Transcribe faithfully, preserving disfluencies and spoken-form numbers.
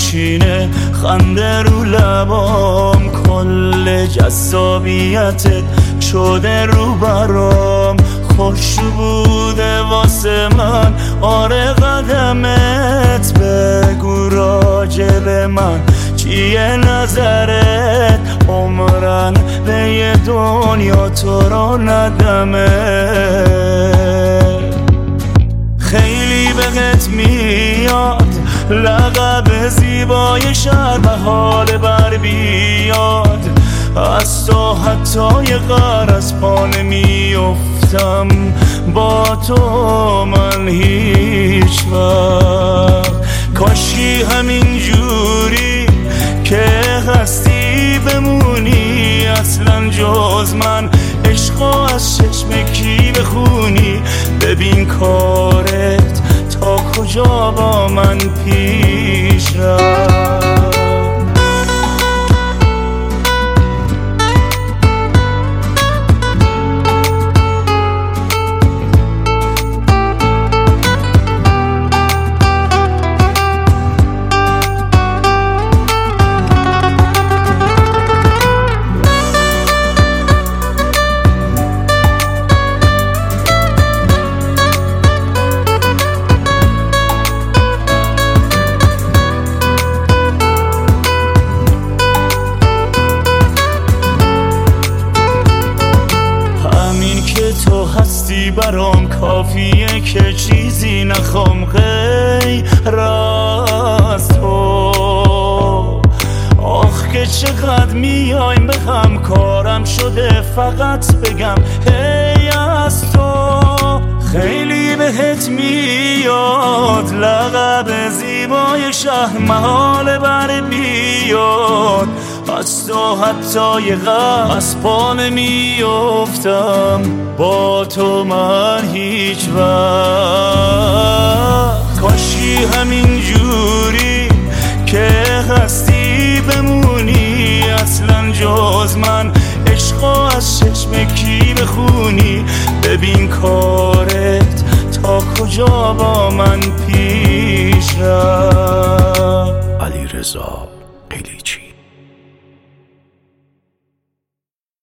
میشینه خنده رو لبام، کل جذابیتت شده رو برام. خوش بوده واسه من آره قدمت، بگو راجب من چیه نظرت؟ عمرن به یه دنیا تو را ندمه. خیلی بهت میاد لقب زیبای شهر و حال بر بیاد، از تو حتی یه غر از پا نمیافتم، با تو من هیچ وقت. کاشی همین جوری که هستی بمونی، اصلا جز من عشقو از چشم کی بخونی؟ ببین کارت تا کجا با من پیش رفت. تو هستی برام کافیه که چیزی نخوام غیر از تو. آخ که چقدر میایم به هم، کارم شده فقط بگم هی از تو. خیلی بهت میاد لقب زیبای شهر، محال بر بیاد، از تو حتی یه غم از پا نمیافتم، با تو من هیچ وقت. کاشی همین جوری که هستی بمونی، اصلا جز من عشقو از چشم کی بخونی؟ ببین کارت تا کجا با من پیش رفت. علیرضا